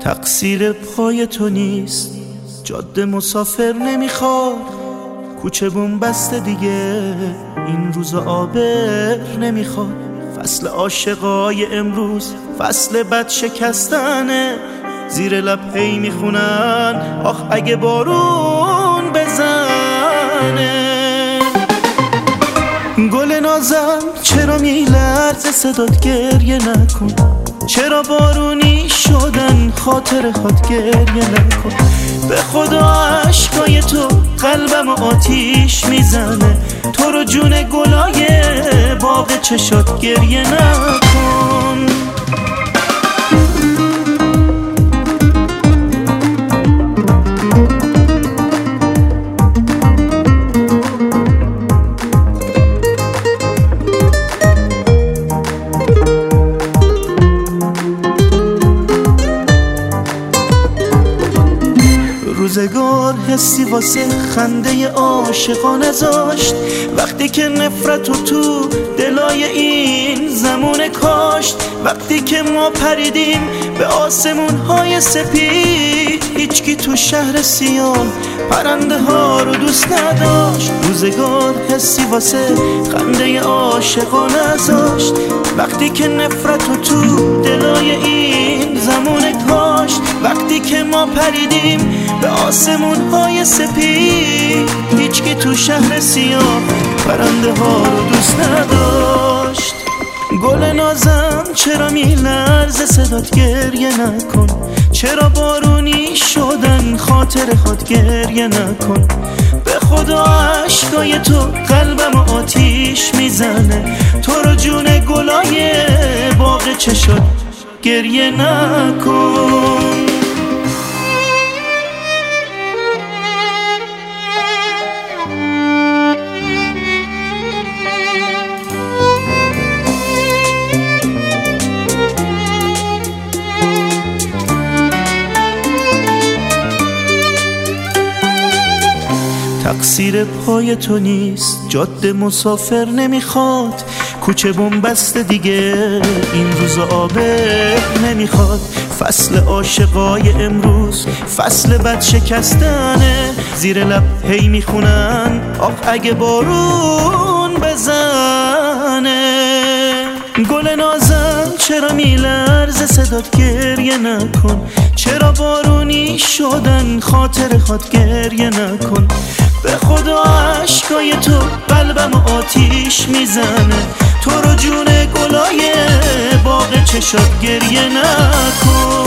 تقصیر پای تو نیست، جاده مسافر نمیخواد، کوچه بوم بسته دیگه این روزا آبر نمیخواد. فصل عاشقای امروز فصل بد شکستنه، زیر لب هی میخونن آخ اگه بارون بزنه. گل نازم چرا میلرزه صدات گریه نکن، چرا بارونی شدن خاطر خود گریه نکن. به خدا عشقای تو قلبم آتیش میزنه، تو رو جون گلای باغ چشات گریه نکن. روزگار حسی واسه خنده عاشقا نذاشت، وقتی که نفرت تو دلای این زمون کاشت. وقتی که ما پریدیم به آسمون های سپید، هیچکی تو شهر سیاه پرنده ها رو دوست نداشت. روزگار حسی واسه خنده عاشقا نذاشت، وقتی که نفرت تو دلای این زمون کاشت. وقتی که ما پریدیم به آسمون های سپید، هیچکی تو شهر سیاه پرنده ها رو دوست نداشت. گل نازم چرا میلرزه صدات گریه نکن، چرا بارونی شدن خاطر خود گریه نکن. به خدا عشقای تو قلبم آتیش میزنه، تو رو جون گلای باغ چشات گریه نکن. تقصیر پای تو نیست، جاده مسافر نمیخواد، کوچه بوم بسته دیگه این روز آبر نمیخواد. فصل عاشقای امروز فصل بد شکستنه، زیر لب هی میخونن آخ اگه بارون بزنه. گل نازم چرا میلرزه صدات گریه نکن، چرا بارونی شدن خاطر خود گریه نکن. به خدا عشقای تو قلبم آتیش میزنه، تو رو جون گلای باغ چشات گریه نکن.